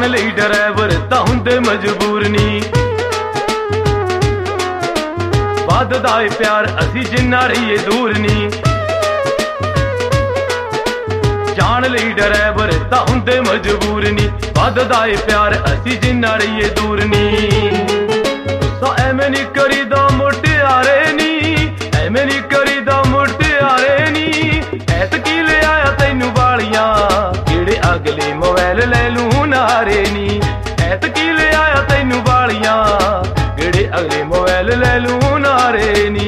ਜਾਣ ਲਈ ਡਰਾਈਵਰ ਤਾਂ ਹੁੰਦੇ ਮਜਬੂਰ ਨੀ ਵੱਧਦਾ ਏ ਪਿਆਰ ਅਸੀਂ ਜਿੰਨਾ ਰਹੀਏ ਦੂਰ ਨੀ ਜਾਣ ਲਈ ਡਰਾਈਵਰ ਤਾਂ ਹੁੰਦੇ ਮਜਬੂਰ ਨੀ ਵੱਧਦਾ ਏ ਪਿਆਰ ਅਸੀਂ ਜਿੰਨਾ ਰਹੀਏ ਦੂਰ ਨੀ ਸੋ ਐਵੇਂ ਨੀ ਕਰੀਦਾ ਮੁਟਿਆਰੇ ਨੀ ਐਵੇਂ ਨੀ ਕਰੀਦਾ ਮੁਟਿਆਰੇ ਨੀ ਐਤਕੀ ਲਿਆਇਆ ਤੈਨੂੰ ਵਾਲੀਆਂ ਜਿਹੜੇ ਅਗਲੇ ਮੋਬਾਈਲ ਲੈ ਲੂੰ ਨਾਰੇ ਨੀ ਐਤਕੀ ਲਿਆਇਆ ਤੈਨੂੰ ਵਾਲੀਆਂ ਜਿਹੜੇ ਅਗਲੇ ਮੋਬਾਈਲ ਲੈ ਲੂੰ ਨਾਰੇ ਨੀ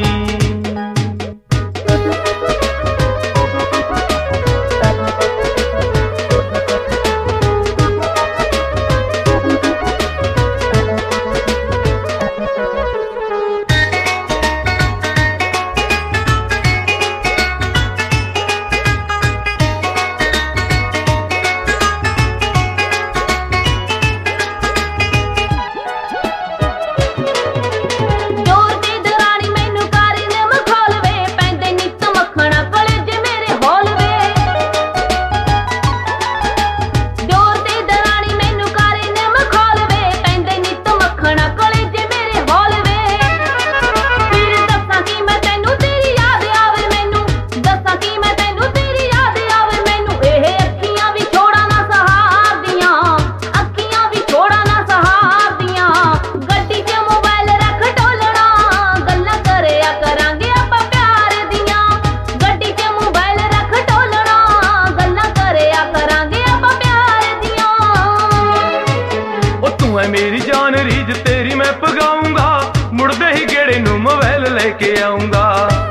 मेरी जान रीझ तेरी मैं पगाऊंगा मुड़दे ही गेड़े नू मोबाइल लेके आऊंगा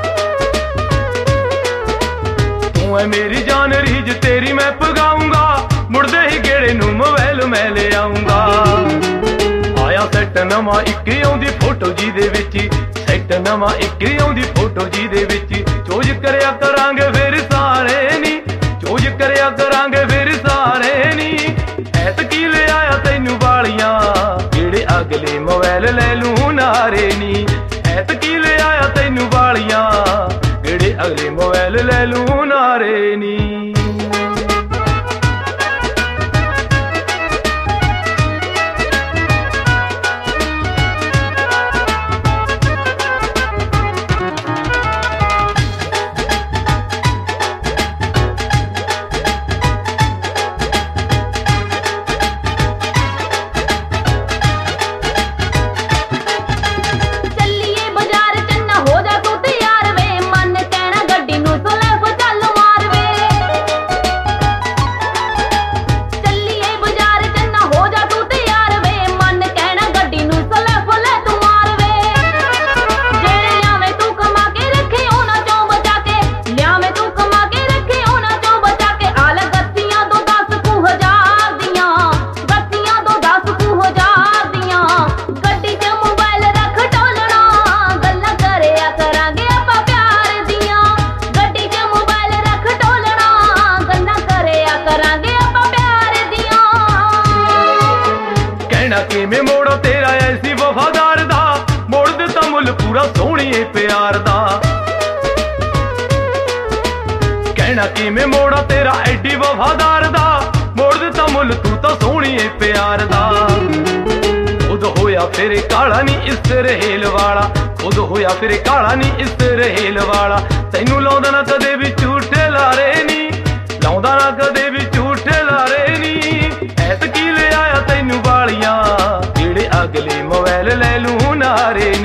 तू है मेरी जान रीझ तेरी मैं पगाऊंगा मुड़दे ही गेड़े नू मोबाइल मैं ले आऊंगा आया सैट नवा इक आउंदी फोटो जी दे विच सैट नवा इक आउंदी फोटो जी दे विच चोज करया करांगे फिर सारे नी चोज करया करांगे फिर सारे नी ऐतकी ले आया तैनू वालियां ਜਿਹੜੇ ਅਗਲੇ ਮੋਬਾਈਲ ਲੈ ਲੂੰ ਨਾਰੇ ਨੀ ਐਤਕੀ ਲੈ ਆਇਆ ਤੈਨੂੰ ਵਾਲੀਆਂ ਜਿਹੜੇ ਅਗਲੇ ਮੋਬਾਈਲ ਲੈ ਲੂੰ ਨਾਰੇ ਨੀ किवें मोड़ा तेरा ऐसी वफादार दा मोड़ दिता मुल पूरा सोहणिए प्यार दा कहना किवें मोड़ा तेरा एडी वफादार दा मोड़ दिता मुल तू तां सोहणिए प्यार दा खुद होया फिर काला नी इस रहेल वाला खुद होया फिर काला नी इस रहेल वाला तैनू लाउंदा ना कदे भी झूठे लारे नी लाउंदा ना कदे भी झूठे लारे नी ऐतकी ले आया तैनू वालियां ਜਿਹੜੇ ਅਗਲੇ ਮੋਬਾਈਲ ਲੈ ਲੂੰ ਨਾਰੇ